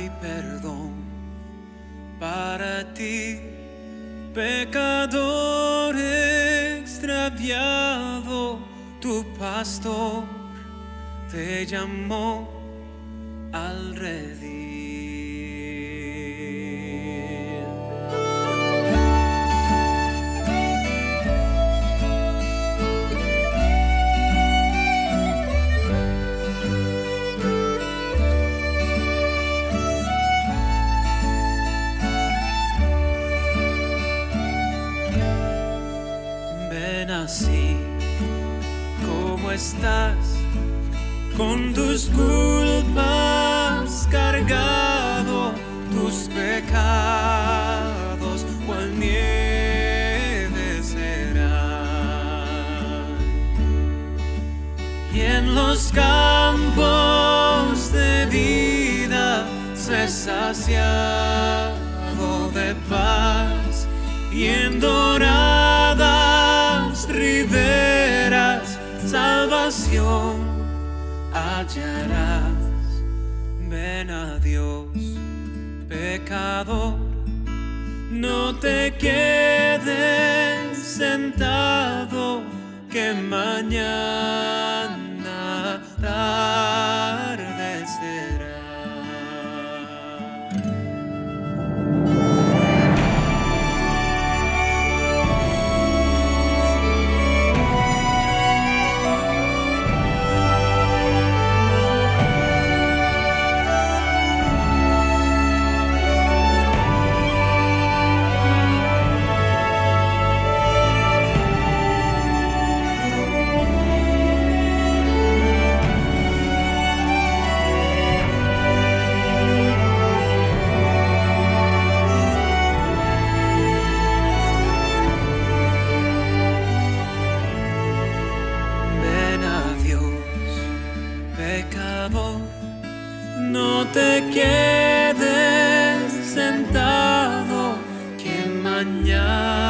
hay perdón para ti, pecador extraviado. Tu pastor te llamó al redil. Ven así como estás, con tus culpas cargado, tus pecados cual nieve serán. Y en los campos de vida sé saciado de paz, y en doradas riberas salvación hallarás. Ven a Dios, pecador, no te quedes sentado, que mañana tarde será. Pecador, no te quedes sentado, que mañana